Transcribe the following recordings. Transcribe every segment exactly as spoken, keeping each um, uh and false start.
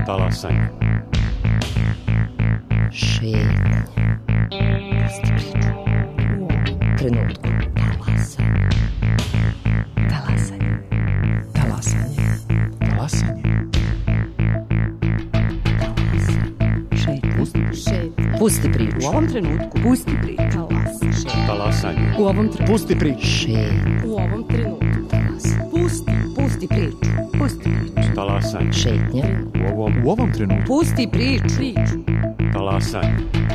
Talasanje. Šetnja. Pusti priču. U ovom trenutku. Talasanje. Talasanje. Talasanje. Talasanje. Šetnja. Pusti. Šetnja. Pusti priču. U ovom trenutku. Pusti priču. Talasanje. Talasanje. U ovom trenutku. Pusti priču. Šetnja. U ovom trenutku. Talasanje. Pusti. Pusti priču. Pusti priču. Talasanje. Šetnja. U ovom, U ovom trenutku. Pusti priču. Priču. talasanje.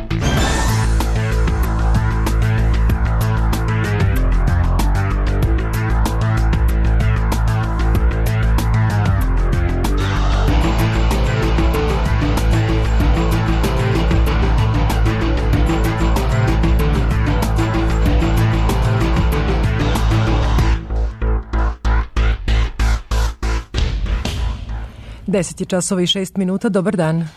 deset je časova i šest minuta, dobar dan.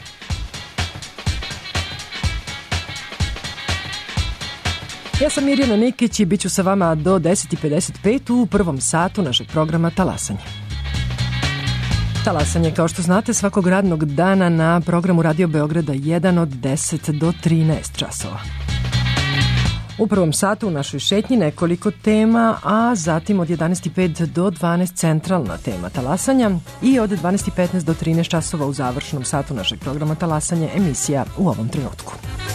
Ja sam Mirjana Nikić i bit ću sa vama do deset i pedeset pet u prvom satu našeg programa Talasanje. Talasanje, kao što znate, svakog radnog dana na programu Radio Beograda jedan od deset do trinaest časova. U prvom satu u našoj šetnji nekoliko tema, a zatim od jedanaest i pet do dvanaest centralna tema Talasanja i od dvanaest i petnaest do trinaest časova u završnom satu našeg programa Talasanje emisija U ovom trenutku.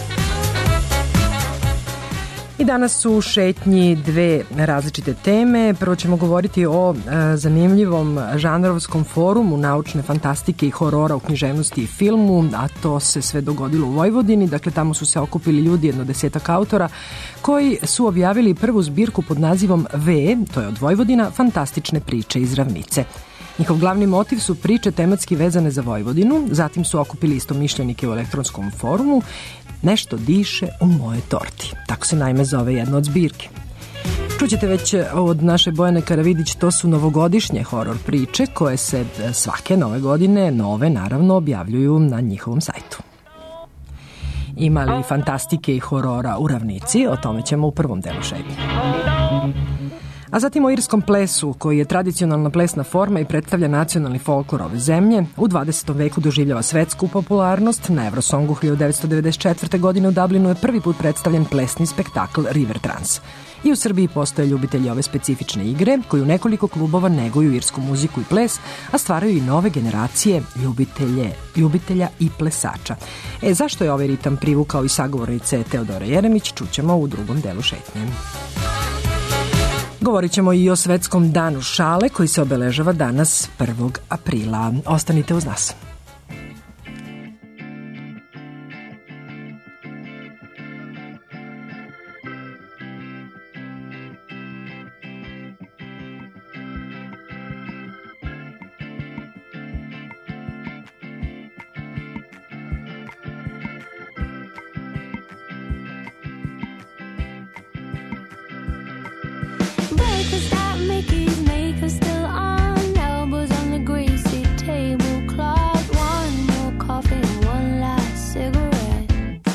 I danas su u šetnji dve različite teme. Prvo ćemo govoriti o e, zanimljivom žanrovskom forumu naučne fantastike i horora u književnosti i filmu, a to se sve dogodilo u Vojvodini. Dakle, tamo su se okupili ljudi, jedno desetak autora, koji su objavili prvu zbirku pod nazivom V, to je od Vojvodina, fantastične priče iz ravnice. Njihov glavni motiv su priče tematski vezane za Vojvodinu, zatim su okupili istomišljenike u elektronskom forumu. Nešto diše u moje torti. Tako se naime zove jedna od zbirke. Čućete već od naše Bojane Karavidić, to su novogodišnje horor priče koje se svake nove godine, nove naravno, objavljuju na njihovom sajtu. Ima li fantastike i horora u ravnici? O tome ćemo u prvom delu šetnje. A zatim o irskom plesu, koji je tradicionalna plesna forma i predstavlja nacionalni folklor ove zemlje. U dvadesetom veku doživljava svetsku popularnost. Na Eurosongu hiljadu devetsto devedeset četvrte. godine u Dublinu je prvi put predstavljen plesni spektakl River Trance. I u Srbiji postoje ljubitelji ove specifične igre, koji u nekoliko klubova neguju irsku muziku i ples, a stvaraju i nove generacije ljubitelje, ljubitelja i plesača. E, zašto je ovaj ritam privukao i sagovornice Teodora Jeremić, čućemo u drugom delu šetnje. Govorit ćemo i o svetskom danu šale koji se obeležava danas prvog aprila. Ostanite uz nas. Breakfast at Mickey's, makeup still on, elbows on the greasy tablecloth. One more coffee and one last cigarette.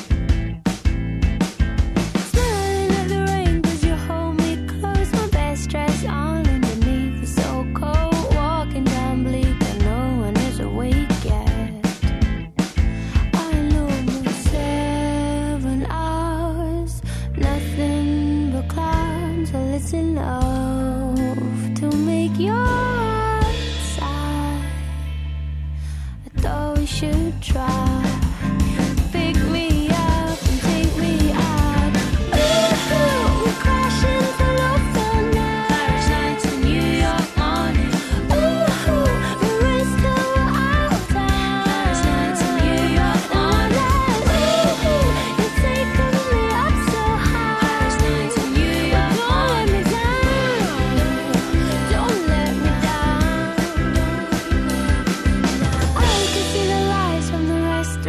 Smiling at the rain 'cause you hold me close, my best dress on underneath the so cold. Walking down bleak and no one is awake yet. I know for seven hours, nothing but clouds. I listen up to make your heart sigh. I thought we should try. Pick me up and take me out. Ooh, we're crashing for love tonight. Paris nights in New York morning. Ooh, we're risking we're out of time. Paris nights in New York morning. Ooh, you're taking me up so high. Paris nights in New York morning. Don't let me down. I can see the lights from the rest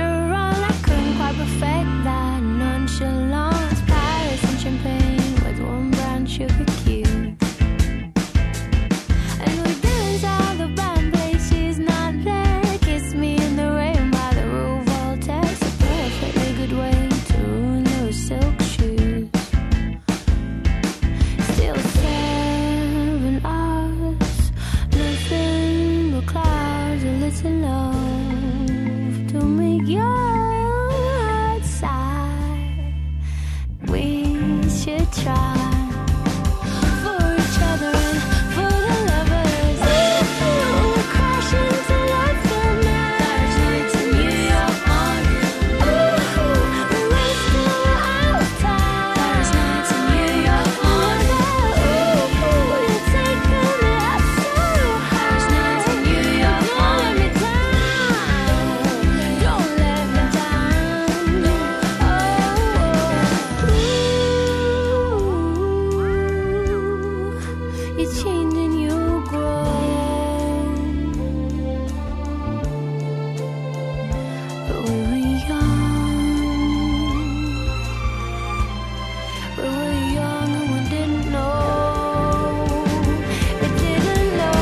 change and you grow. But we were young, we were young and we didn't know, we didn't know.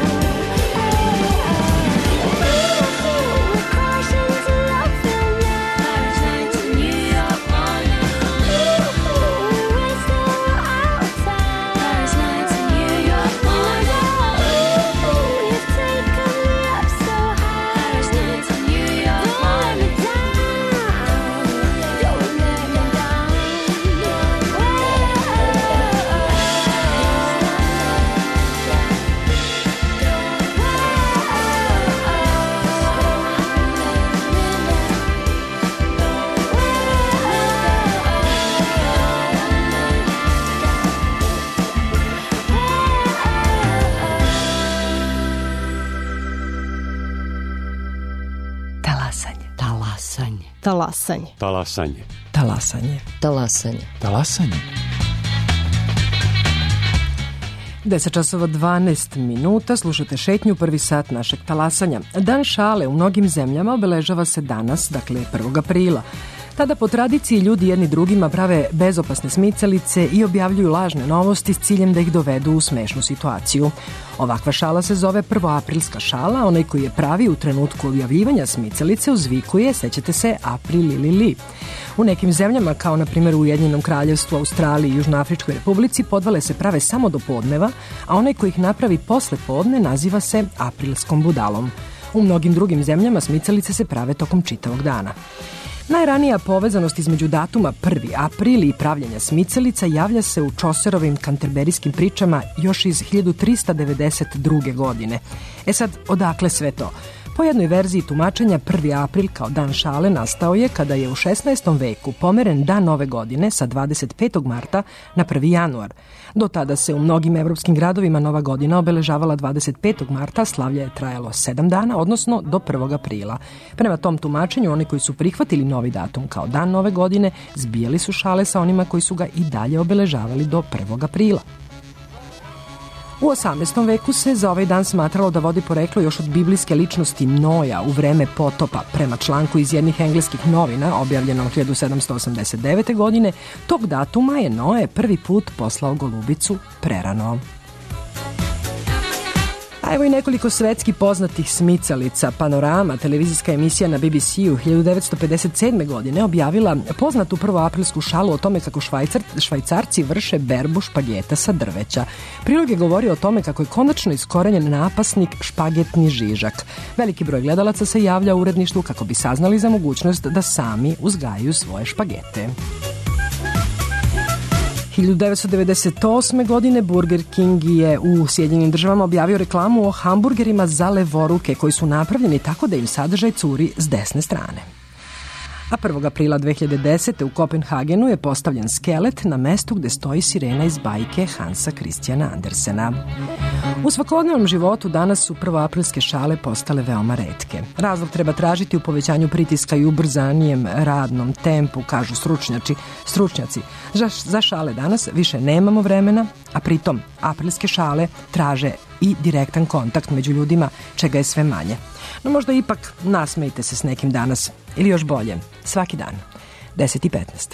We're crashing to love film now. Paris nights in New York morning. We're still outside. Paris nights in New York morning. You've taken me up so high. Paris nights in New York morning. Don't let me down. Talasanje. Talasanje. Talasanje. Talasanje. Talasanje. Talasanje. Talasanje. deset časova dvanaest minuta, slušate šetnju, prvi sat našeg talasanja. Dan šale u mnogim zemljama obeležava se danas, dakle prvog aprila. Tada po tradiciji ljudi jedni drugima prave bezopasne smicalice i objavljuju lažne novosti s ciljem da ih dovedu u smešnu situaciju. Ovakva šala se zove prvoaprilska šala, onaj koji je pravi u trenutku objavljivanja smicalice uzvikuje, sećate se, April ili li. U nekim zemljama, kao na primjer u Ujedinjenom kraljevstvu, Australiji i Južnoafričkoj republici, podvale se prave samo do podneva, a onaj koji ih napravi posle podne naziva se aprilskom budalom. U mnogim drugim zemljama smicalice se prave tokom čitavog dana. Najranija povezanost između datuma prvi april i pravljenja smicalica javlja se u Chaucerovim kanterberijskim pričama još iz hiljadu trista devedeset druge. godine. E sad, odakle sve to? Po jednoj verziji tumačenja prvi april kao dan šale nastao je kada je u šesnaestom veku pomeren dan nove godine sa dvadeset petog marta na prvi januar. Do tada se u mnogim evropskim gradovima nova godina obeležavala dvadeset petog marta, slavlje je trajalo sedam dana, odnosno do prvog aprila. Prema tom tumačenju, oni koji su prihvatili novi datum kao dan nove godine, zbijali su šale sa onima koji su ga i dalje obeležavali do prvog aprila. U osamnaestom veku se za ovaj dan smatralo da vodi poreklo još od biblijske ličnosti Noja u vreme potopa. Prema članku iz jednih engleskih novina, objavljenom hiljadu sedamsto osamdeset devete. godine, tog datuma je Noe prvi put poslao golubicu prerano. A evo i nekoliko svetski poznatih smicalica. Panorama, televizijska emisija na B B C-u hiljadu devetsto pedeset sedme. godine objavila poznatu prvoaprilsku šalu o tome kako švajcar, švajcarci vrše berbu špageta sa drveća. Prilog je govorio o tome kako je konačno iskorenjen napasnik špagetni žižak. Veliki broj gledalaca se javlja u uredništvu kako bi saznali za mogućnost da sami uzgajaju svoje špagete. hiljadu devetsto devedeset osme. godine Burger King je u Sjedinjenim državama objavio reklamu o hamburgerima za levoruke koji su napravljeni tako da im sadržaj curi s desne strane. A prvog aprila dve hiljade desete. u Kopenhagenu je postavljen skelet na mestu gde stoji sirena iz bajke Hansa Christiana Andersena. U svakodnevnom životu danas su prvoaprilske šale postale veoma retke. Razlog treba tražiti u povećanju pritiska i ubrzanijem radnom tempu, kažu stručnjaci. stručnjaci. Za, za šale danas više nemamo vremena, a pritom aprilske šale traže i direktan kontakt među ljudima, čega je sve manje. No možda ipak nasmejte se s nekim danas, ili još bolje, svaki dan, deset i petnaest.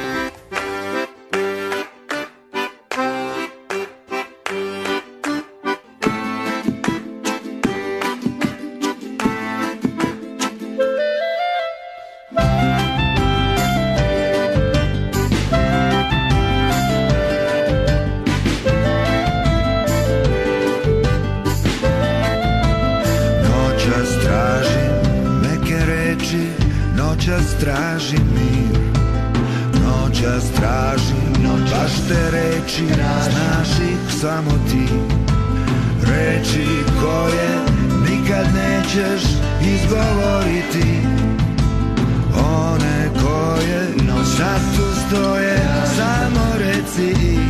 Tražim mir, noćas tražim, baš te reči, znaš ih samo ti. Reči koje nikad nećeš izgovoriti, one koje sad tu stoje, samo reci ih.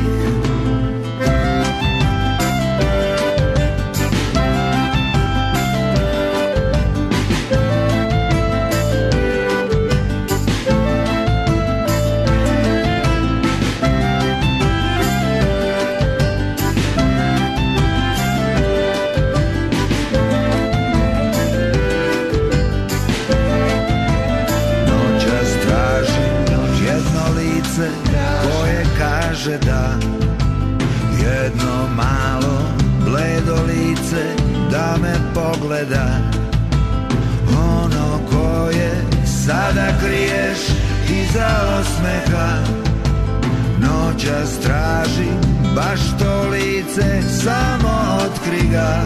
jedno malo bledo lice da me pogleda, ono koje sada kriješ iza osmeha. Noćas tražim baš to lice, samo otkri ga.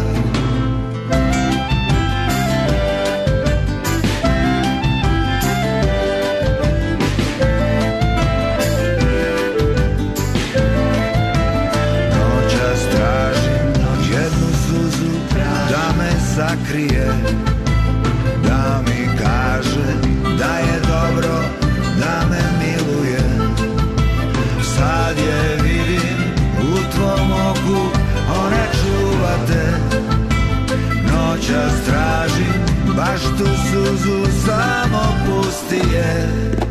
Noćas tražim jednu suzu da me sakrije, da mi kaže da je dobro, da me miluje. Sad je vidim u tvom oku, one čuvate. Noćas tražim baš tu suzu, samo pusti je.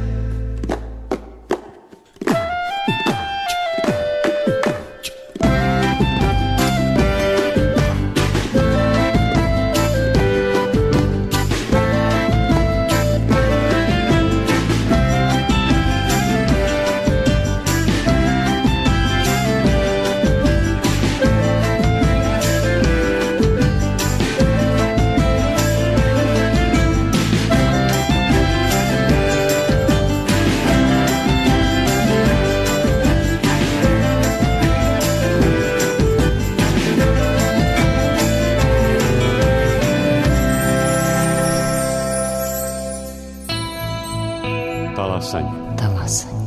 Talasanje. Talasanje.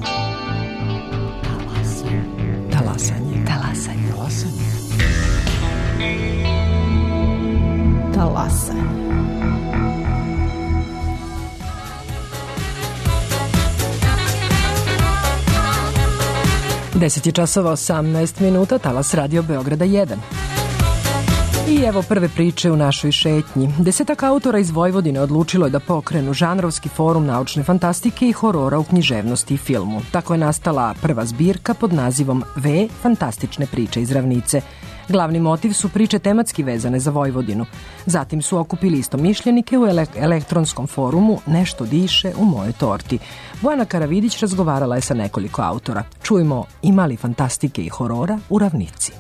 Talasanje. Talasanje. Talasanje. Talasanje. deset je časova osamnaest minuta, Talas Radio Beograda jedan. I evo prve priče u našoj šetnji. Desetak autora iz Vojvodine odlučilo je da pokrenu žanrovski forum naučne fantastike i horora u književnosti i filmu. Tako je nastala prva zbirka pod nazivom V. Fantastične priče iz ravnice. Glavni motiv su priče tematski vezane za Vojvodinu. Zatim su okupili istomišljenike u ele- elektronskom forumu Nešto diše u mojoj torti. Bojana Karavidić razgovarala je sa nekoliko autora. Čujmo ima li fantastike i horora u ravnici.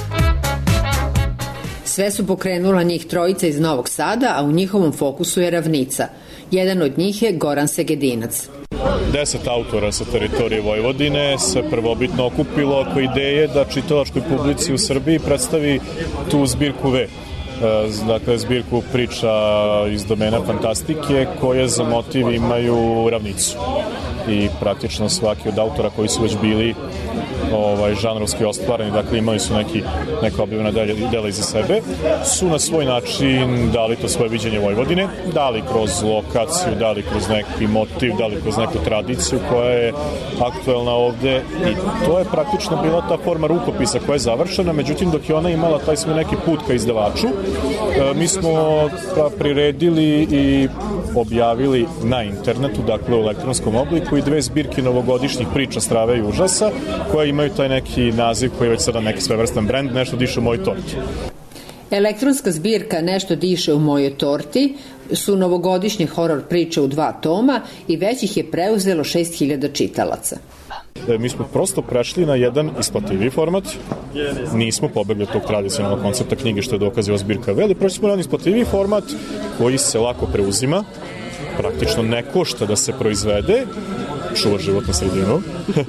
Sve su pokrenula njih trojica iz Novog Sada, a u njihovom fokusu je ravnica. Jedan od njih je Goran Segedinac. Deset autora sa teritorije Vojvodine se prvobitno okupilo oko ideje da čitalačkoj publici u Srbiji predstavi tu zbirku V. Dakle, zbirku priča iz domena fantastike koje za motiv imaju ravnicu. I praktično svaki od autora koji su već bili ovaj, žanrovski ostvareni, dakle imali su neki, neka objavljena dela iza sebe, su na svoj način dali to svoje viđenje Vojvodine, dali kroz lokaciju, dali kroz neki motiv, dali kroz neku tradiciju koja je aktuelna ovde i to je praktično bila ta forma rukopisa koja je završena, međutim dok je ona imala taj svoj neki put ka izdavaču, mi smo priredili i objavili na internetu, dakle u elektronskom obliku i dve zbirke novogodišnjih priča Strave i užasa koje imaju taj neki naziv koji je već sada neki svevrstan brend, Nešto diše u mojoj torti. Elektronska zbirka Nešto diše u mojoj torti su novogodišnje horor priče u dva toma i već ih je preuzelo šest hiljada čitalaca. Mi smo prosto prešli na jedan isplativiji format, nismo pobegli od tog tradicionalnog koncepta knjige što je dokaziva zbirka V, ali prešli smo na jedan isplativiji format koji se lako preuzima, praktično ne košta da se proizvede, čuva životnu sredinu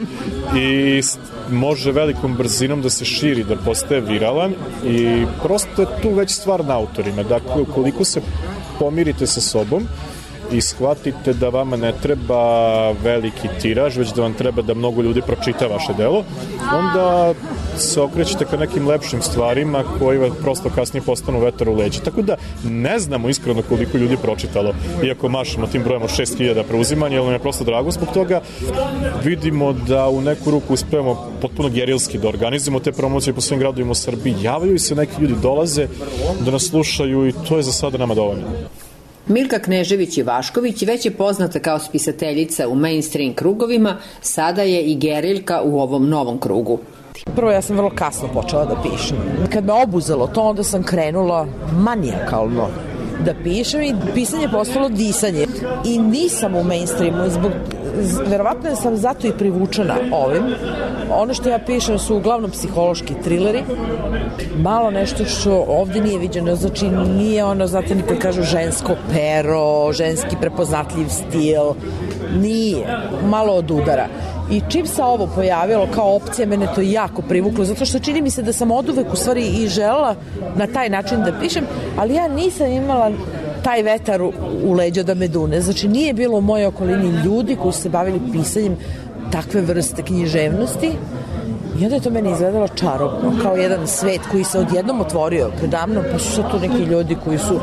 i može velikom brzinom da se širi, da postaje viralan i prosto je tu već stvar na autorima. Dakle, ukoliko se pomirite sa sobom i shvatite da vama ne treba veliki tiraž, već da vam treba da mnogo ljudi pročita vaše delo, onda se okrećete ka nekim lepšim stvarima koji vam prosto kasnije postanu vetar u leđa. Tako da ne znamo iskreno koliko ljudi pročitalo, iako mašamo tim brojem od šest hiljada preuzimanja, jer nam je prosto drago zbog toga. Vidimo da u neku ruku uspevamo potpuno gerilski da organizujemo te promocije po svim gradovima u Srbiji. Javljaju se neki ljudi, dolaze da nas slušaju i to je za sada nama dovoljno. Milka Knežević-Ivašković već je poznata kao spisateljica u mainstream krugovima, sada je i geriljka u ovom novom krugu. Prvo, ja sam vrlo kasno počela da pišem. Kad me obuzelo to, onda sam krenula manijakalno da pišem i pisanje je postalo disanje. I nisam u mainstreamu zbog verovatno sam zato i privučena ovim. Ono što ja pišem su uglavnom psihološki trileri, malo nešto što ovde nije viđeno, znači nije ono, znate, nikad kažu žensko pero, ženski prepoznatljiv stil, nije, malo od udara. I čim se ovo pojavilo kao opcija, mene to jako privuklo, zato što čini mi se da sam oduvek u stvari i želela na taj način da pišem, ali ja nisam imala taj vetar u, u leđa da me dune. Znači nije bilo u mojoj okolini ljudi koji su se bavili pisanjem takve vrste književnosti i onda je to meni izgledalo čarobno, kao jedan svet koji se odjednom otvorio predamnom, pa su to neki ljudi koji su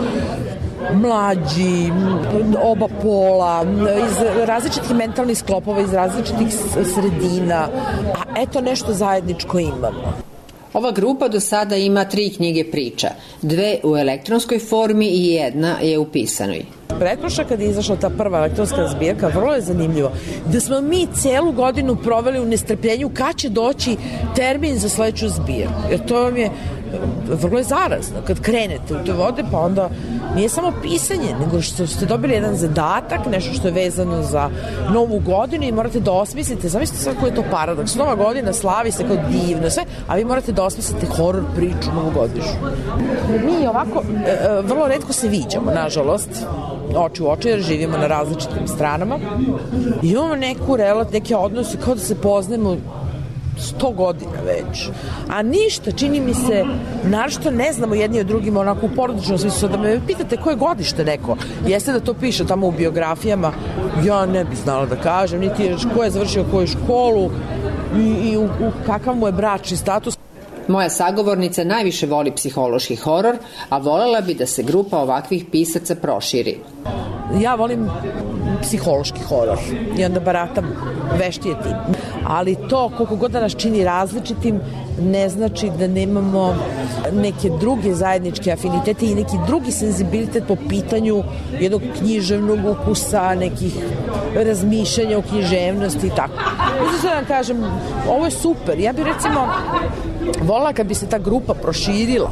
mlađi, oba pola, iz različitih mentalnih sklopova, iz različitih sredina, a eto nešto zajedničko imamo. Ova grupa do sada ima tri knjige priča, dve u elektronskoj formi i jedna je u pisanoj. Pretprošla kad je izašla ta prva elektronska zbirka, vrlo je zanimljivo da smo mi celu godinu proveli u nestrpljenju kad će doći termin za sledeću zbirku. Jer to vam je vrlo je zarazno. Kad krenete u te vode, pa onda nije samo pisanje, nego što ste dobili jedan zadatak, nešto što je vezano za novu godinu i morate da osmislite, zamislite sad koji je to paradoks. Nova godina slavi se kao divno sve, a vi morate da osmislite horor priču novogodišnju. Mi ovako vrlo retko se viđamo, nažalost, oči u oči, jer živimo na različitim stranama. I imamo neku relat, neke odnose kao da se poznajemo sto godina već. A ništa, čini mi se, našto ne znamo jedni od drugima onako u porodičnom smislu. Da me pitate koje godište neko, jeste da to piše tamo u biografijama, ja ne bih znala da kažem, niti je ko je završio koju školu i, i u, u kakav mu je bračni status. Moja sagovornica najviše voli psihološki horor, a volela bi da se grupa ovakvih pisaca proširi. Ja volim psihološki horor i onda baratam veštije tim. Ali to, koliko god da nas čini različitim, ne znači da nemamo neke druge zajedničke afinitete i neki drugi senzibilitet po pitanju jednog književnog ukusa, nekih razmišljanja o književnosti i tako. Mislim da vam kažem, ovo je super. Ja bih recimo volila kad bi se ta grupa proširila,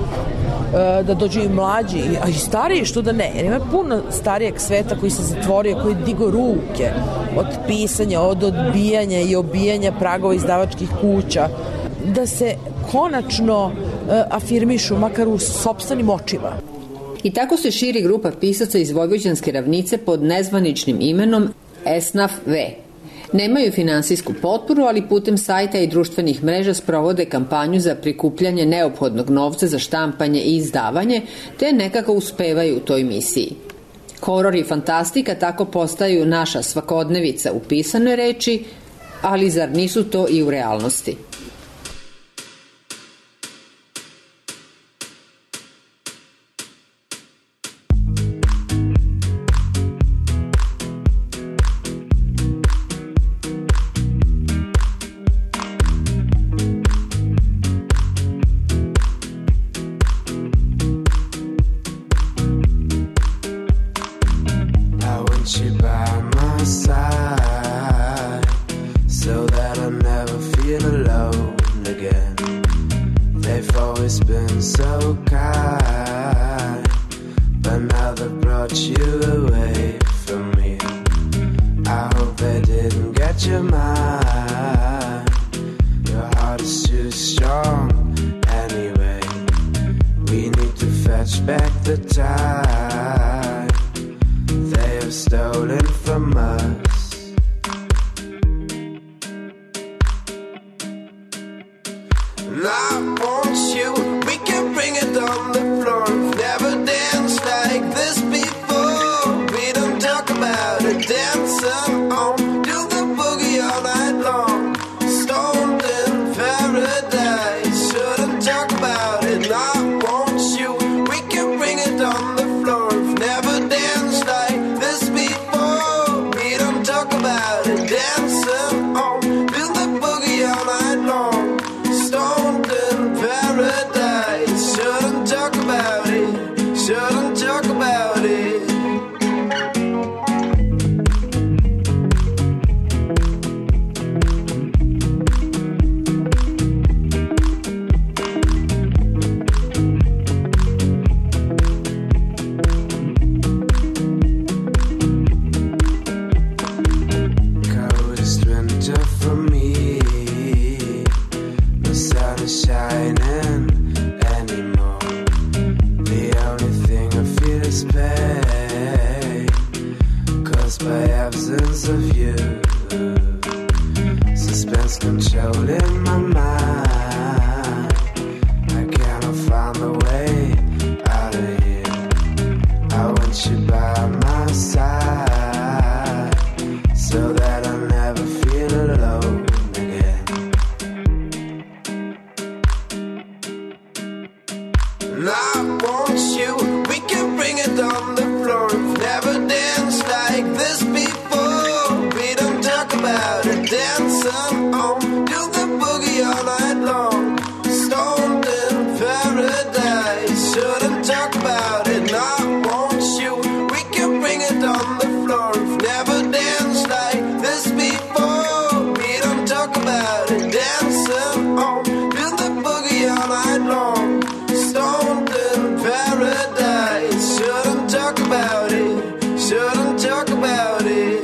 da dođu i mlađi, a i stariji, što da ne, jer ima puno starijeg sveta koji se zatvorio, koji digo ruke od pisanja, od odbijanja i obijanja pragova izdavačkih kuća, da se konačno afirmišu, makar u sopstvenim očima. I tako se širi grupa pisaca iz Vojvođanske ravnice pod nezvaničnim imenom Esnaf V. Nemaju finansijsku potporu, ali putem sajta i društvenih mreža sprovode kampanju za prikupljanje neophodnog novca za štampanje i izdavanje, te nekako uspevaju u toj misiji. Horor i fantastika tako postaju naša svakodnevica u pisanoj reči, ali zar nisu to i u realnosti? On the floor, never danced like this before. We don't And I want you, we can bring it on the floor. Never danced like this before. We don't talk about it, dancing on, do the boogie all night long. Stoned in paradise, shouldn't talk about it. And I want you, we can bring it on the floor. Never danced like this before. We don't talk about it, dancing on, do the boogie all night long. Stoned in paradise, shouldn't talk about it, shouldn't talk about it.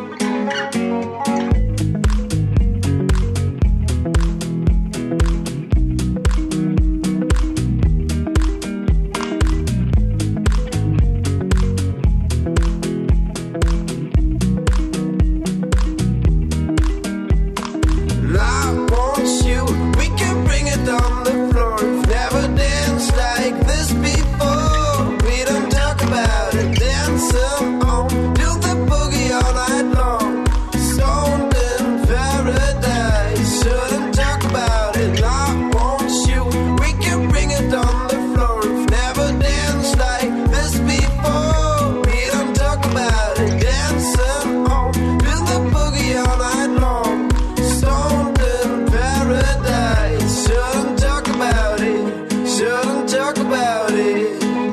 And I want you, we can bring it on the floor. Never danced like this before. We don't talk about it, dancing on, do the boogie all night long. Stoned in paradise, shouldn't talk about it. And I want you, we can bring it on the floor. Never danced like this before. We don't talk about it, dancing on, do the boogie all night long. Stoned in paradise, shouldn't talk about it, shouldn't talk about it.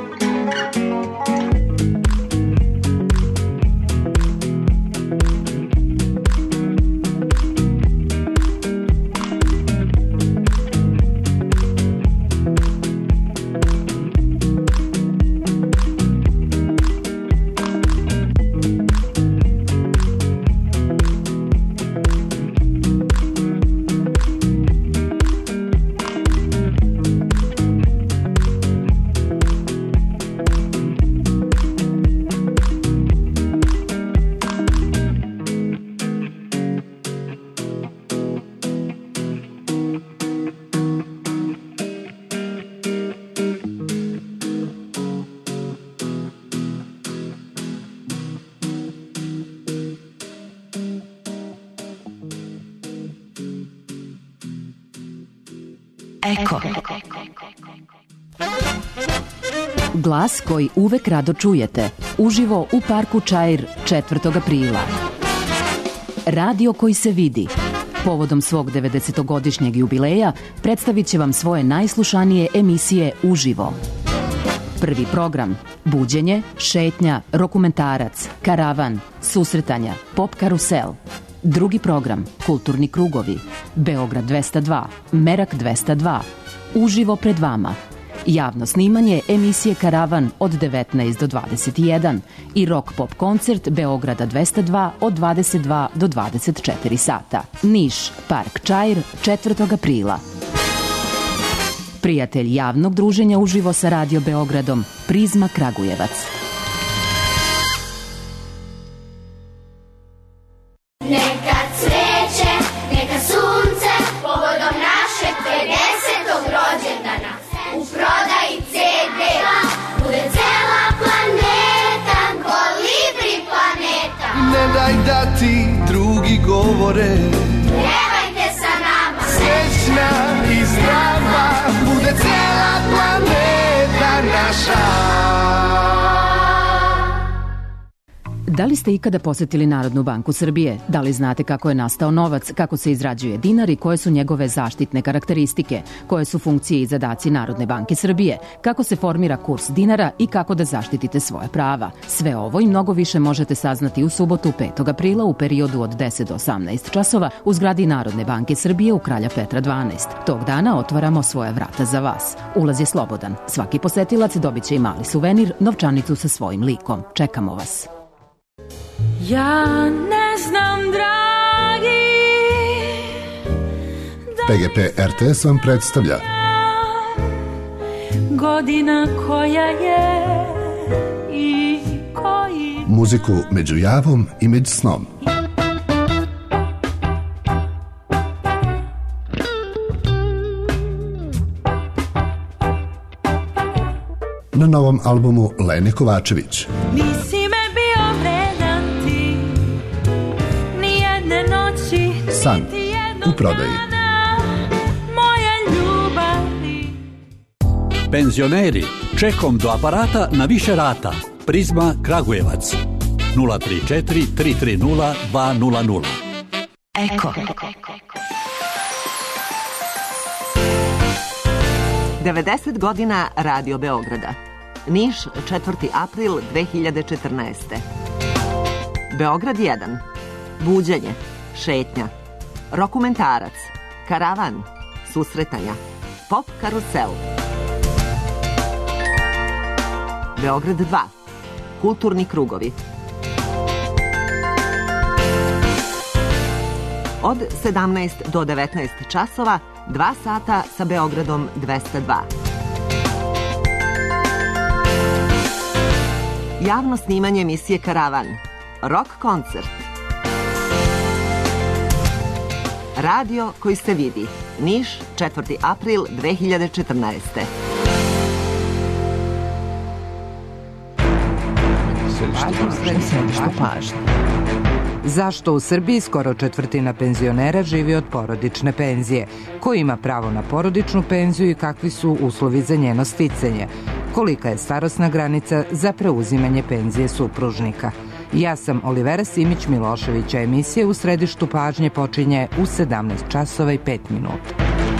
Eko. Glas koji uvek rado čujete, uživo u Parku Čair četvrtog aprila. Radio koji se vidi. Povodom svog devedesetogodišnjeg jubileja predstavit će vam svoje najslušanije emisije uživo. Prvi program – buđenje, šetnja, dokumentarac, karavan, susretanja, pop karusel. Drugi program – kulturni krugovi, Beograd dvesta dva, Merak dvesta dva, uživo pred vama. Javno snimanje emisije Karavan od devetnaest do dvadeset jedan i rock pop koncert Beograda dvesta dva od dvadeset dva do dvadeset četiri sata. Niš, Park Čair, četvrtog aprila. Prijatelj javnog druženja uživo sa Radio Beogradom, Prizma Kragujevac. Neka cveće, neka sunce, povodom našeg pedesetog rođendana. U prodaji ce de bude cela planeta, kolibri planeta. Ne daj da ti drugi govore, Pevajte sa nama, srećna i zdrava, bude cela planeta naša. Da li ste ikada posetili Narodnu banku Srbije? Da li znate kako je nastao novac, kako se izrađuje dinar i koje su njegove zaštitne karakteristike? Koje su funkcije i zadaci Narodne banke Srbije? Kako se formira kurs dinara i kako da zaštitite svoje prava? Sve ovo i mnogo više možete saznati u subotu petog aprila u periodu od deset do osamnaest časova u zgradi Narodne banke Srbije u Kralja Petra dvanaest. Tog dana otvaramo svoja vrata za vas. Ulaz je slobodan. Svaki posetilac dobit će i mali suvenir, novčanicu sa svojim likom. Čekamo vas. Ja ne znam, dragi, P G P R T S vam predstavlja godina koja je i koji muziku među javom i među snom. Na novom albumu Lene Kovačević. nisi me bio vredan ti, ni jedne noći, San niti jednog u prodaji. dana moje ljubavi. Penzioneri, čekom do aparata na više rata. Prizma Kragujevac. nula tri četiri tri tri nula dva nula nula. Eko. devedeset godina Radio Beograda. Niš, četvrti april dve hiljade četrnaeste. Beograd jedan. Buđenje, šetnja, rokumentarac, karavan, susretanja, pop karusel. Beograd dva. Kulturni krugovi. Od sedamnaest do devetnaest časova, dva sata sa Beogradom dvesta dva. Javno snimanje emisije Karavan. Rock koncert. Radio koji se vidi. Niš, četvrti april dve hiljade četrnaeste. Središte pažnje. Zašto u Srbiji skoro četvrtina penzionera živi od porodične penzije? Ko ima pravo na porodičnu penziju i kakvi su uslovi za njeno sticanje? Kolika je starosna granica za preuzimanje penzije supružnika? Ja sam Olivera Simić Milošević, a emisija U središtu pažnje počinje u sedamnaest časova i pet minuta.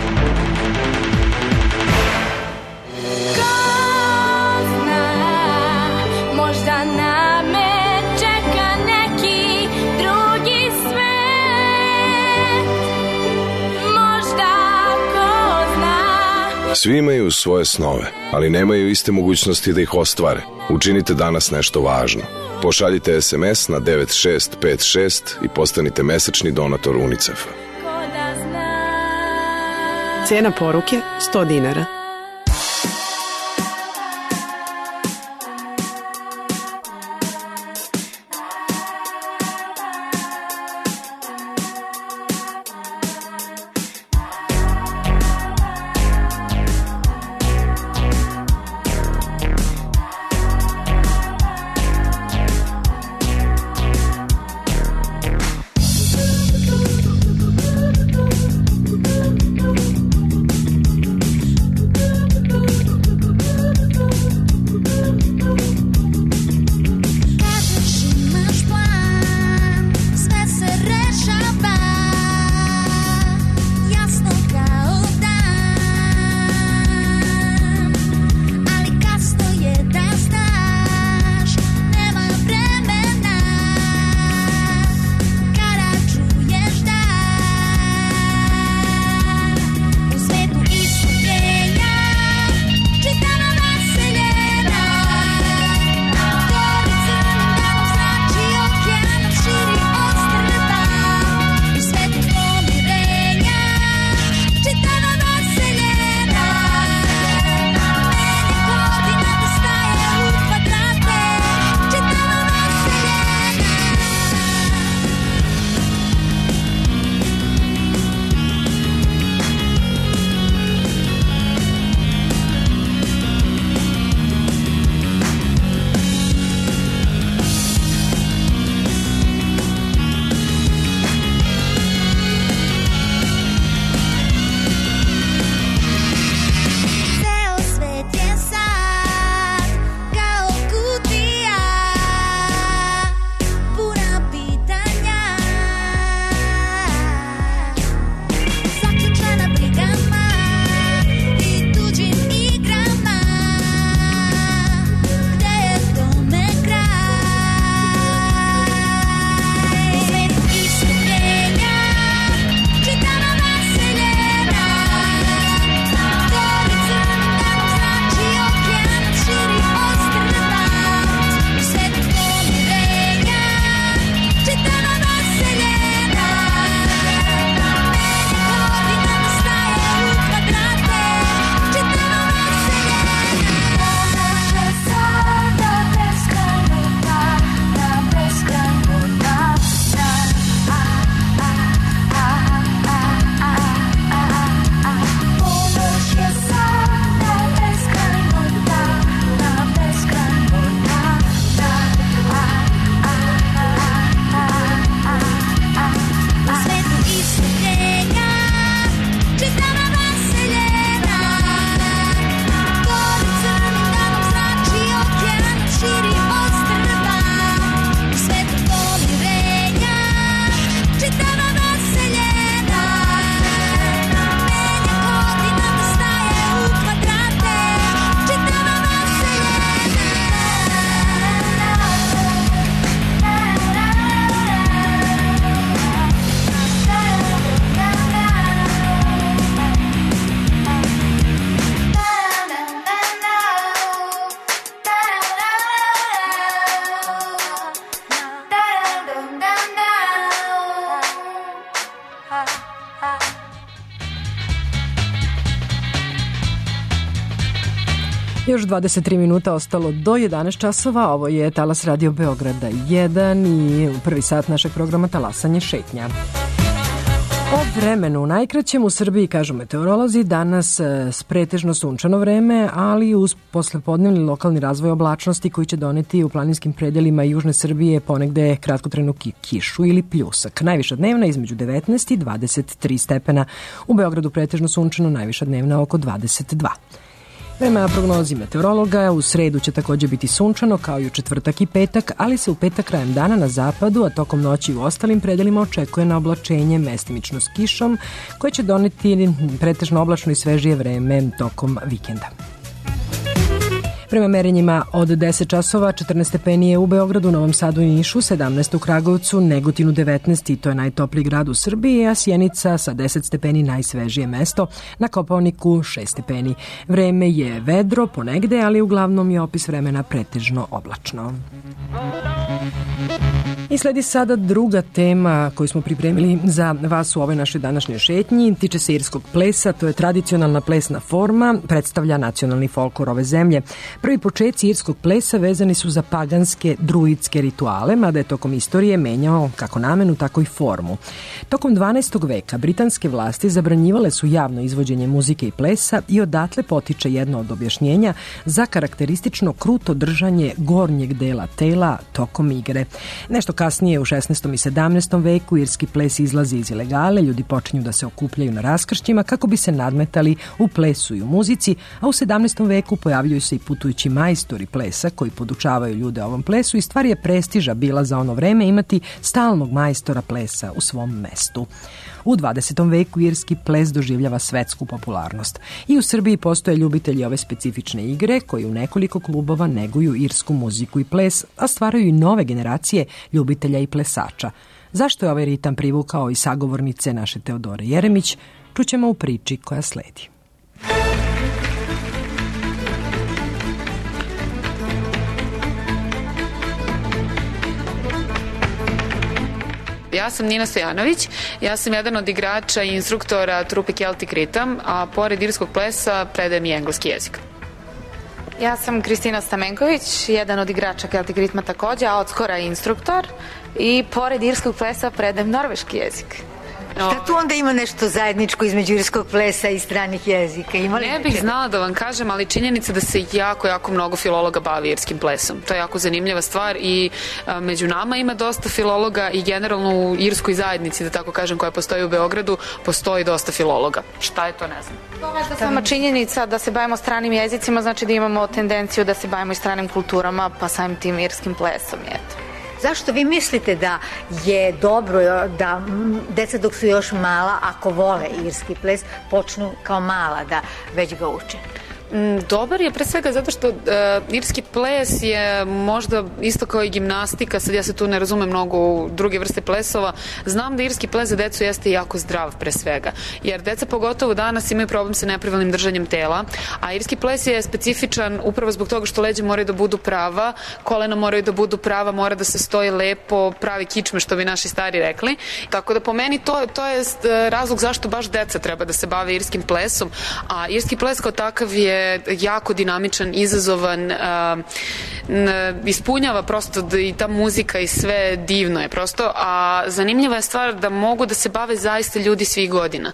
Možda na me čeka neki drugi svet. Možda ko zna. Svi imaju svoje snove, ali nemaju iste mogućnosti da ih ostvare. Učinite danas nešto važno. Pošaljite es em es na devet šest pet šest i postanite mesečni donator UNICEF-a. Cena poruke sto dinara. Još dvadeset tri minuta ostalo do jedanaest časova. Ovo je Talas Radio Beograda jedan i u prvi sat našeg programa Talasanje šetnja. O vremenu najkraćem u Srbiji, kažu meteorolozi, danas s pretežno sunčano vreme, ali uz poslepodnevni lokalni razvoj oblačnosti koji će doneti u planinskim predelima južne Srbije ponegde kratkotrajnu kišu ili pljusak. Najviša dnevna između devetnaest i dvadeset tri stepena. U Beogradu pretežno sunčano, najviša dnevna oko dvadeset dva. Prema prognozi meteorologa, u sredu će također biti sunčano kao i u četvrtak i petak, ali se u petak krajem dana na zapadu, a tokom noći u ostalim predelima očekuje na oblačenje mestimično s kišom, koje će doneti pretežno oblačno i svežije vreme tokom vikenda. Prema merenjima od deset časova četrnaest stepeni je u Beogradu, Novom Sadu i Nišu, sedamnaest u Kragujevcu, Negotinu devetnaest i to je najtopliji grad u Srbiji, a Sjenica sa deset stepeni najsvežije mesto, na Kopaoniku šest stepeni. Vreme je vedro ponegde, ali uglavnom je opis vremena pretežno oblačno. I sledi sada druga tema koju smo pripremili za vas u ovoj našoj današnjoj šetnji. Tiče se irskog plesa, to je tradicionalna plesna forma, predstavlja nacionalni folklor ove zemlje. Prvi početci irskog plesa vezani su za paganske, druidske rituale, mada je tokom istorije menjao kako namenu, tako i formu. Tokom dvanaestog veka britanske vlasti zabranjivale su javno izvođenje muzike i plesa i odatle potiče jedno od objašnjenja za karakteristično kruto držanje gornjeg dela tela tokom igre. Nešto kasnije u šesnaestom i sedamnaestom veku irski ples izlazi iz ilegale, ljudi počinju da se okupljaju na raskršćima kako bi se nadmetali u plesu i u muzici, a u sedamnaestom veku pojavljuju se i putujući majstori plesa koji podučavaju ljude ovom plesu i stvar je prestiža bila za ono vreme imati stalnog majstora plesa u svom mestu. U dvadesetom veku irski ples doživljava svetsku popularnost. I u Srbiji postoje ljubitelji ove specifične igre koji u nekoliko klubova neguju irsku muziku i ples, a stvaraju i nove generacije ljubitelja i plesača. Zašto je ovaj ritam privukao i sagovornice naše Teodore Jeremić, čućemo u priči koja sledi. Ja sam Nina Stojanović, ja sam jedan od igrača i instruktora trupe Celtic Rhythm, a pored irskog plesa predajem i engleski jezik. Ja sam Kristina Stamenković, jedan od igrača Celtic Rhythma također, a od skora instruktor i pored irskog plesa predajem norveški jezik. Šta tu onda ima nešto zajedničko između irskog plesa i stranih jezika? Ima ne bih znala da vam kažem, ali činjenica da se jako, jako mnogo filologa bavi irskim plesom. To je jako zanimljiva stvar i a, među nama ima dosta filologa i generalno u irskoj zajednici, da tako kažem, koja postoji u Beogradu, postoji dosta filologa. Šta je to, ne znam. To možda sama činjenica da se bavimo stranim jezicima, znači da imamo tendenciju da se bavimo i stranim kulturama, pa samim tim irskim plesom, eto. Zašto vi mislite da je dobro da deca dok su još mala, ako vole irski ples, počnu kao mala da već ga uče? Dobar je pre svega zato što uh, irski ples je možda isto kao i gimnastika, sad ja se tu ne razumem mnogo u druge vrste plesova, znam da irski ples za decu jeste jako zdrav pre svega, jer deca pogotovo danas imaju problem sa nepravilnim držanjem tela, a irski ples je specifičan upravo zbog toga što leđa moraju da budu prava, kolena moraju da budu prava, mora da se stoji lepo, pravi kičme što bi naši stari rekli, tako da po meni to, to je razlog zašto baš deca treba da se bave irskim plesom, a irski ples kao takav je jako dinamičan, izazovan, uh, ispunjava prosto da i ta muzika i sve divno je prosto, a zanimljiva je stvar da mogu da se bave zaista ljudi svih godina.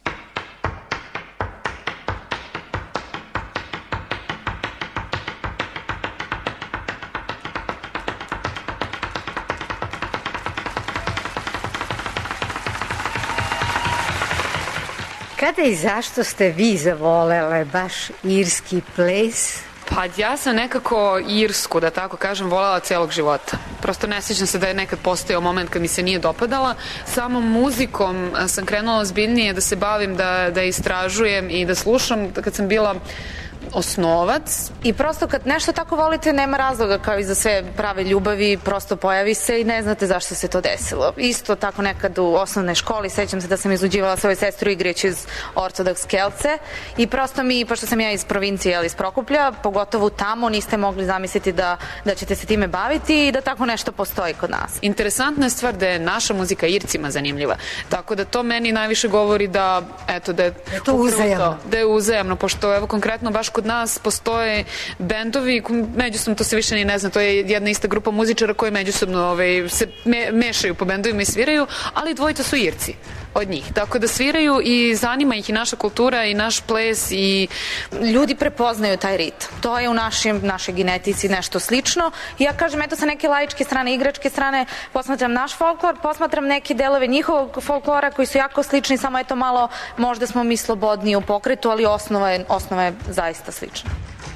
Kada i zašto ste vi zavolele baš irski ples? Pa ja sam nekako irsku, da tako kažem, voljela celog života. Prosto ne sjećam se da je nekad postojao moment kad mi se nije dopadala. Samom muzikom sam krenula ozbiljnije da se bavim, da, da istražujem i da slušam kad sam bila osnovac. I prosto kad nešto tako volite, nema razloga, kao i za sve prave ljubavi, prosto pojavi se i ne znate zašto se to desilo. Isto tako nekad u osnovnoj školi, sećam se da sam izluđivala svoju sestru igrajući iz Ortodoks Kelce i prosto mi, pošto sam ja iz provincije, ali iz Prokuplja, pogotovo pogotovo tamo niste mogli zamisliti da, da ćete se time baviti i da tako nešto postoji kod nas. Interesantna je stvar da je naša muzika Ircima zanimljiva, tako da to meni najviše govori da, eto, da je to uzajamno. Da je uzajamno, pošto evo konkretno baš kod nas postoje bendovi, međusobno to se više ni ne zna, to je jedna ista grupa muzičara koji međusobno ovaj, se me, mešaju po bendovima i sviraju, ali dvojica su Irci od njih, tako da sviraju i zanima ih i naša kultura i naš ples i ljudi prepoznaju taj ritam. To je u našim, našoj genetici nešto slično. Ja kažem, eto sa neke laičke strane, igračke strane, posmatram naš folklor, posmatram neke delove njihovog folklora koji su jako slični, samo eto malo, možda smo mi slobodniji u pokretu, ali osnova je, osnova je zaista slična.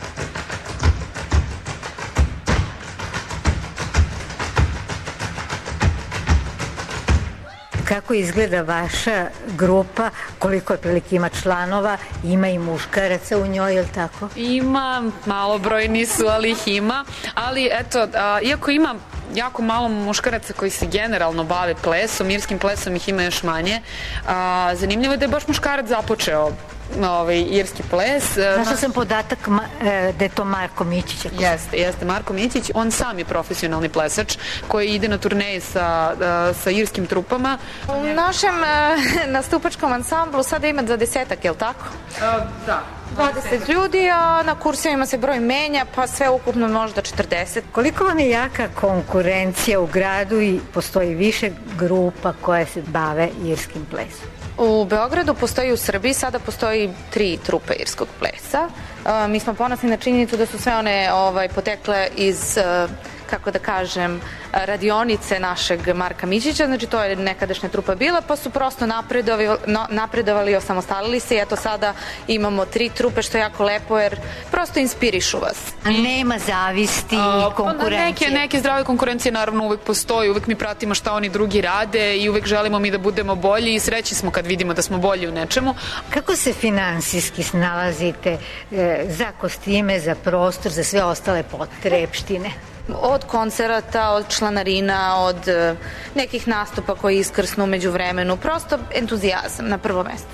Kako izgleda vaša grupa, koliko otprilike ima članova, ima i muškaraca u njoj, je li tako? Ima, malobrojni su, ali ih ima, ali eto, a, iako ima jako malo muškaraca koji se generalno bave plesom, irskim plesom ih ima još manje, a, zanimljivo je da je baš muškarac započeo ovaj, irski ples. Našla sam podatak da je to Marko Mićić. Jeste, jeste Marko Mićić. On sam je profesionalni plesač koji ide na turneje sa, sa irskim trupama. U našem nastupačkom ansamblu sada ima dvadesetak, je li tako? Da. dvadeset ljudi, a na kursevima se broj menja, pa sve ukupno možda četrdeset. Koliko vam je jaka konkurencija u gradu i postoji više grupa koje se bave irskim plesom? U Beogradu postoji, u Srbiji sada postoji tri trupe irskog plesa. Uh, mi smo ponosni na činjenicu da su sve one ovaj, potekle iz, uh, kako da kažem, radionice našeg Marka Mićića, znači to je nekadašnja trupa bila, pa su prosto napredovali, no, napredovali i osamostalili se i eto sada imamo tri trupe, što je jako lepo jer prosto inspirišu vas. A nema zavisti i konkurencije? Neke, neke zdrave konkurencije naravno uvek postoji, uvek mi pratimo šta oni drugi rade i uvek želimo mi da budemo bolji i srećni smo kad vidimo da smo bolji u nečemu. Kako se finansijski snalazite e, za kostime, za prostor, za sve ostale potrepštine? Od koncerata, od članarina, od uh, nekih nastupa koji iskrsnu među vremenu. Prosto entuzijazam na prvo mesto.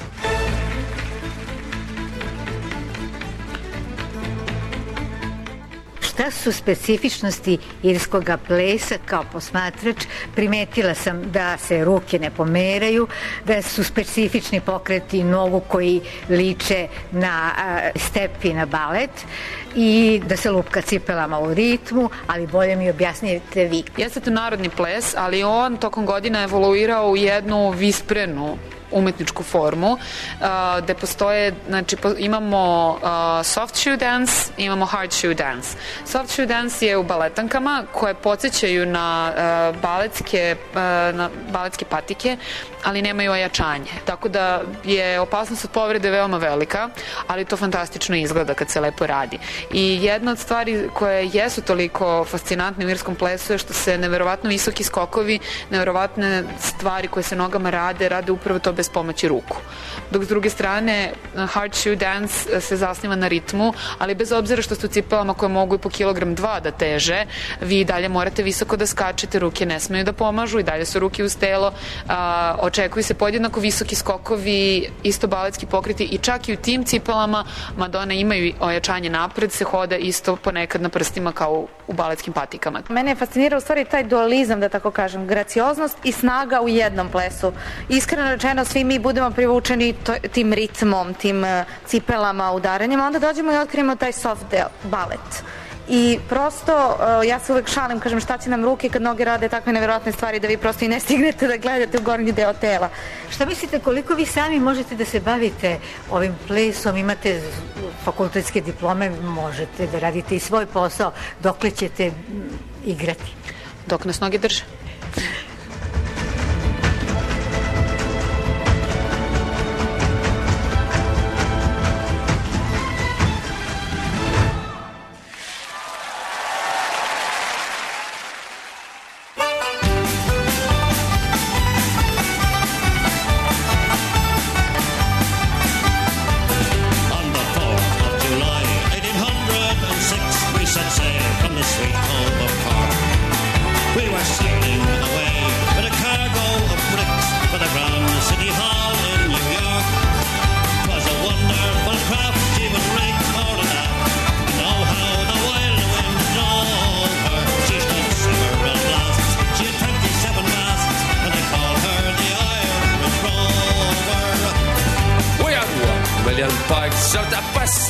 Šta su specifičnosti irskog plesa kao posmatrač? Primetila sam da se ruke ne pomeraju, da su specifični pokreti nogu koji liče na step i na balet i da se lupka cipelama u ritmu, ali bolje mi objasnite vi. Jeste to narodni ples, ali on tokom godina evoluirao u jednu visprenu umetničku formu, uh, gde postoje, znači imamo uh, soft shoe dance, imamo hard shoe dance. Soft shoe dance je u baletankama koje podsjećaju na uh, baletske, uh, na baletske patike, ali nemaju ojačanje. Tako da je opasnost od povrede veoma velika, ali to fantastično izgleda kad se lepo radi. I jedna od stvari koje jesu toliko fascinantne u irskom plesu je što se neverovatno visoki skokovi, neverovatne stvari koje se nogama rade, rade upravo to bez pomoći ruku. Dok s druge strane hard shoe dance se zasniva na ritmu, ali bez obzira što ste u cipelama koje mogu i po kilogram dva da teže, vi dalje morate visoko da skačete, ruke ne smeju da pomažu i dalje su ruke uz telo, a, očekuju se podjednako visoki skokovi, isto baletski pokreti i čak i u tim cipelama, mada one imaju ojačanje napred, se hoda isto ponekad na prstima kao u baletskim patikama. Mene je fascinirao u stvari taj dualizam, da tako kažem, gracioznost i snaga u jednom plesu. Iskreno rečeno, svi mi budemo privučeni to, tim ritmom, tim uh, cipelama, udaranjima, onda dođemo i otkrijemo taj soft del, balet. I prosto, uh, ja se uvek šalim, kažem šta će nam ruke kad noge rade takve nevjerojatne stvari da vi prosto i ne stignete da gledate u gornji deo tela. Šta mislite, koliko vi sami možete da se bavite ovim plesom, imate fakultetske diplome, možete da radite i svoj posao, dokle ćete igrati? Dok nas noge drže. We were sailing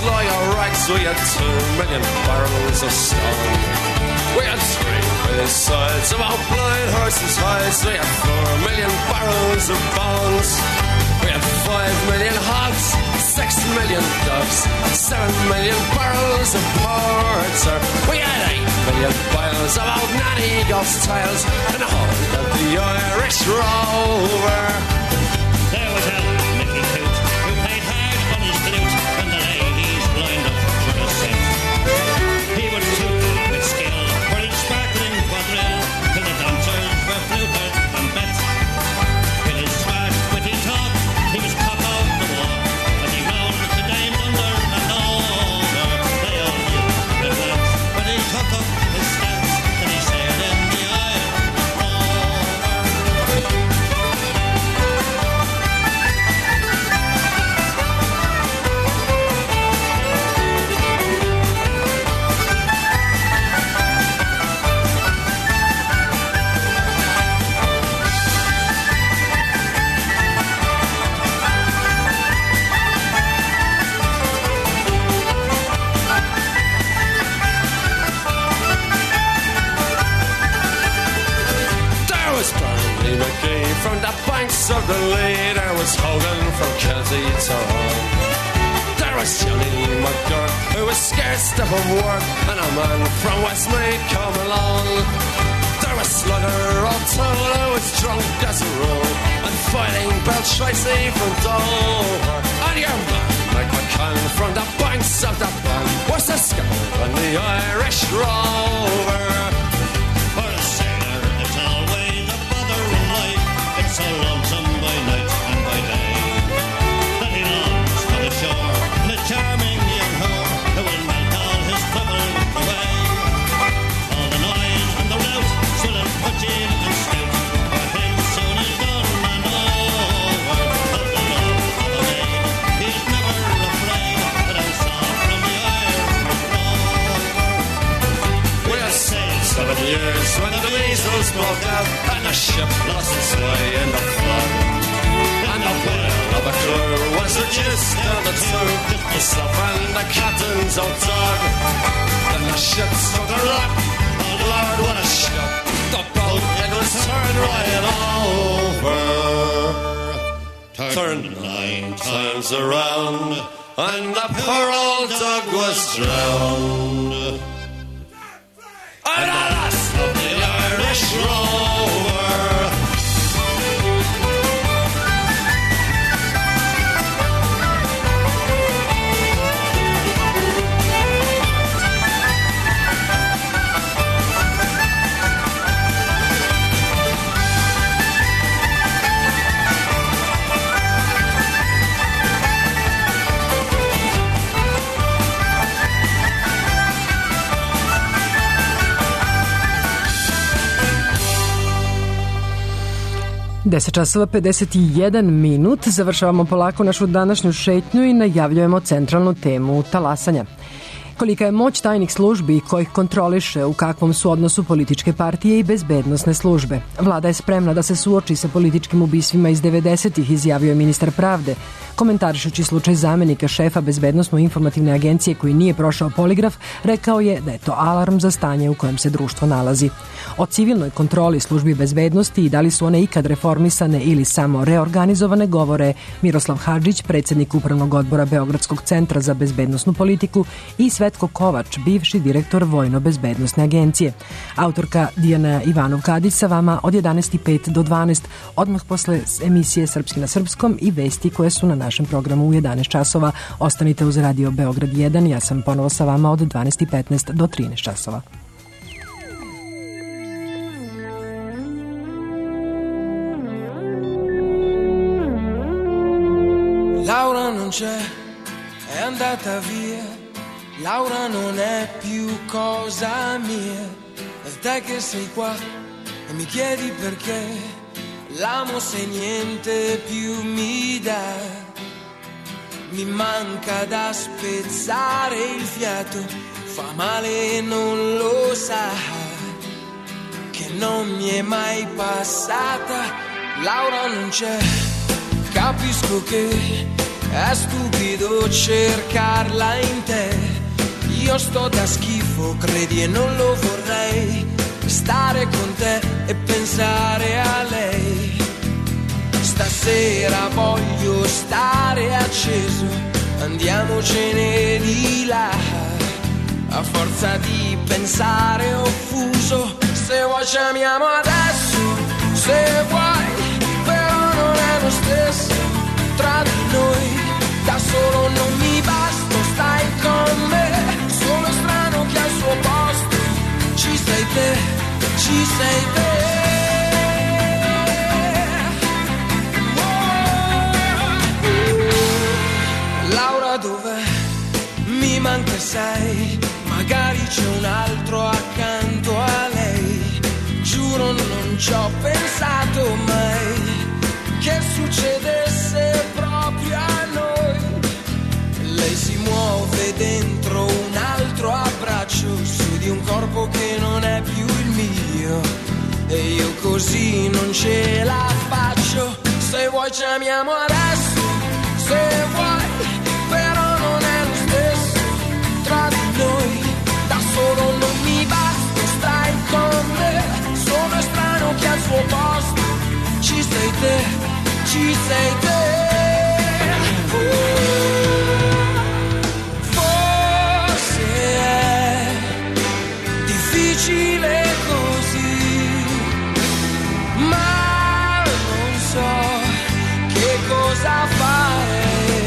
lawyer rights. We had two million barrels of stone. We had three million sides of our blind horses' hides. We had four million barrels of bones. We had five million hogs, six million doves, seven million barrels of porter. We had eight million piles of old Nanny Goff's tiles and the whole of the Irish Rover. There was Al Mickey Coot, who played hard on his flute when the ladies lined up for the set. He would toot with skill for each sparkling quadrille till the dancers were fluted and bet. With his smart, witty talk, he was cock of the walk, and he round the dame under and over. They all knew the glance when he took up his stance, and he sailed in the Irish Rover. McGee from the banks of the Lee. There was Hogan from Kelty to Rome. There was Johnny McGurk, who was scared stiff of work, and a man from Westmeath come along. There was Slugger O'Toole, who was drunk as a rule, and fighting Bell Tracy from Dover. And your man, Mike McCann, from the banks of the Bann, was the skipper on the Irish Rover. For a sailor, it's always a bother in life. It's so lonesome by night and by day that he longs for the shore and a charming young whore who will melt all his troubles away. All the noise and the rout, swill and pudgy and stout, for him soon is done and over. Of the love of a maid, he's never afraid, but I saw from the Irish Rover. We have sailed seven years when the measles broke out and the ship lost its way in the flood. And the whale of a crew was reduced down to two, myself and the captain's old dog. Then the ship struck a rock, oh Lord, what a ship. The boat, it was turned right over. Turned nine times around, and the poor old dog was drowned. And the last of the Irish Rover. deset časova pedeset jedan minut. Završavamo polako našu današnju šetnju i najavljujemo centralnu temu talasanja. Kolika je moć tajnih službi i ko ih kontroliše, u kakvom su odnosu političke partije i bezbednosne službe. Vlada je spremna da se suoči sa političkim ubistvima iz devedesetih, izjavio je ministar pravde. Komentarišući slučaj zamenika šefa bezbednosno-informativne agencije koji nije prošao poligraf, rekao je da je to alarm za stanje u kojem se društvo nalazi. O civilnoj kontroli službi bezbednosti i da li su one ikad reformisane ili samo reorganizovane govore Miroslav Hadžić, predsjednik Upravnog odbora Beogradskog centra za bezbednosnu politiku, i Svetko Kovač, bivši direktor Vojno-bezbednosne agencije. Autorka Dijana Ivanov-Kadić sa vama od jedanaest i pet do dvanaest, odmah posle emisije Srpski na srpskom i vesti koje su na našem programu u jedanaest časova. Ostanite uz Radio Beograd jedan, ja sam ponovo sa vama od dvanaest i petnaest do trinaest časova. Laura non c'è, è andata via. Laura non è più cosa mia. E te che sei qua e mi chiedi perché l'amo se niente più mi dà. Mi manca da spezzare il fiato, fa male e non lo sa, che non mi è mai passata. Laura non c'è, capisco che È stupido cercarla in te. Io sto da schifo, credi, e non lo vorrei. Stare con te e pensare a lei. Stasera voglio stare acceso, andiamocene di là. A forza di pensare offuso, se vuoi ci amiamo adesso, se vuoi, però non è lo stesso tra di noi. Da solo non mi basto, stai con me. Sono strano che al suo posto ci sei te, ci sei te. Laura dov'è? Mi manca sei, magari c'è un altro accanto a lei. Giuro non ci ho pensato mai che succedesse proprio a noi. Lei si muove dentro un altro abbraccio, su di un corpo che non è più il mio, e io così non ce la faccio. Se vuoi ci amiamo adesso, se vuoi, però non è lo stesso tra di noi. Da solo non mi basta, stai con me. Sono strano che al suo posto ci sei te, ci sei te. uh, Forse è difficile così, ma non so che cosa fare.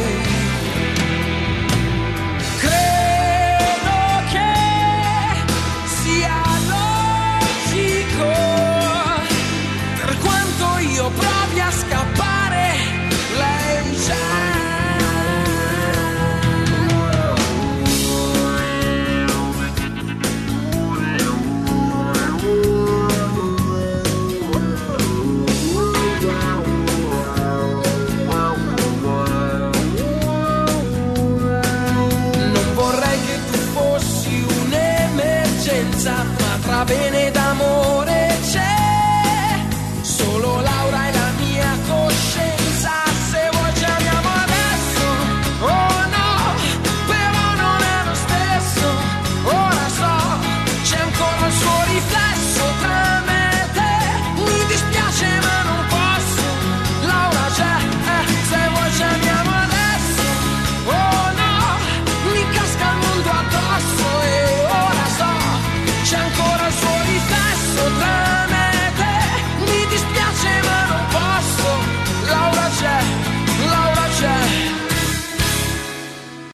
Provi a scappare, lei già. Non vorrei che tu fossi un'emergenza, ma tra bene ed amore c'è solo Laura e la mia coscienza. Se vuoi ci amiamo adesso, oh no, però non è lo stesso. Ora so, c'è ancora il suo riflesso tra me e te. Mi dispiace ma non posso, Laura c'è, eh, se vuoi ci amiamo adesso, oh no, mi casca il mondo addosso. E ora so, c'è ancora